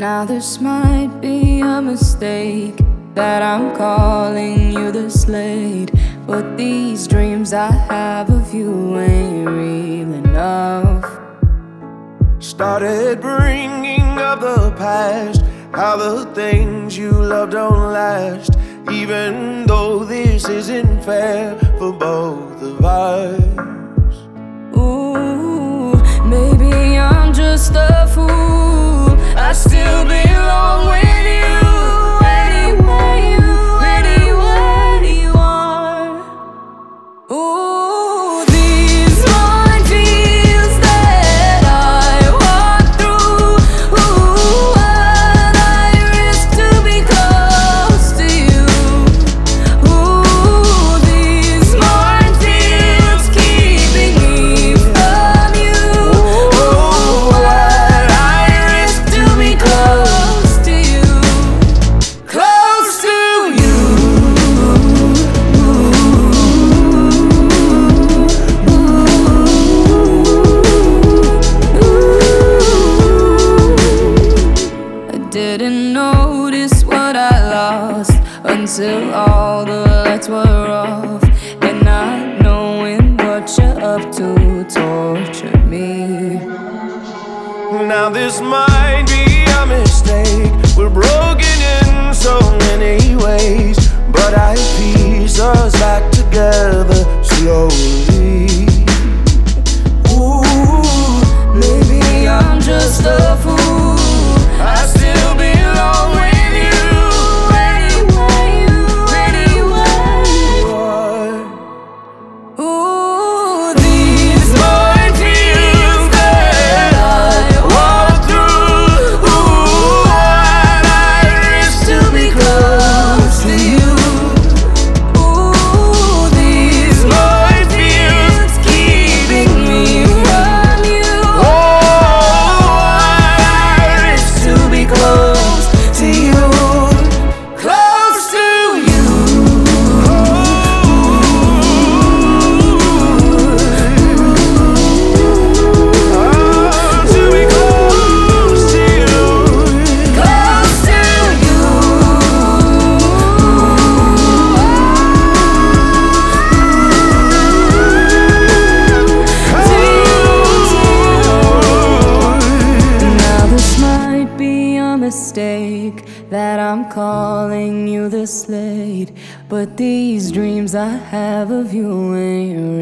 Now this might be a mistake that I'm calling you the Slade, but these dreams I have of you ain't real enough. Started bringing up the past, how the things you love don't last, even though this isn't fair for both of us. Ooh, maybe I'm just a fool. I still belong with you anywhere you are. Ooh, these minefields that I walk through. Ooh, what I risk to be close to you. Ooh, these minefields keeping me from you. Ooh, what I risk to be close to you. Close to you. I didn't notice what I lost until all the lights were off, and not knowing what you're up to tortured me. Now this might be a mistake, we're broken in so many ways, but I piece us back together slowly. Ooh, maybe I'm just a fool. I still belong with you anywhere you are. Ooh, these minefields that I walk through. Ooh, what I risk to be close to you. Ooh, these minefields keeping me from you. Oh, what I risk to be close to you. Close to you. To be close to you. Close to you. Now this might be a mistake that I'm calling you the Slade, but these dreams I have of you ain't real.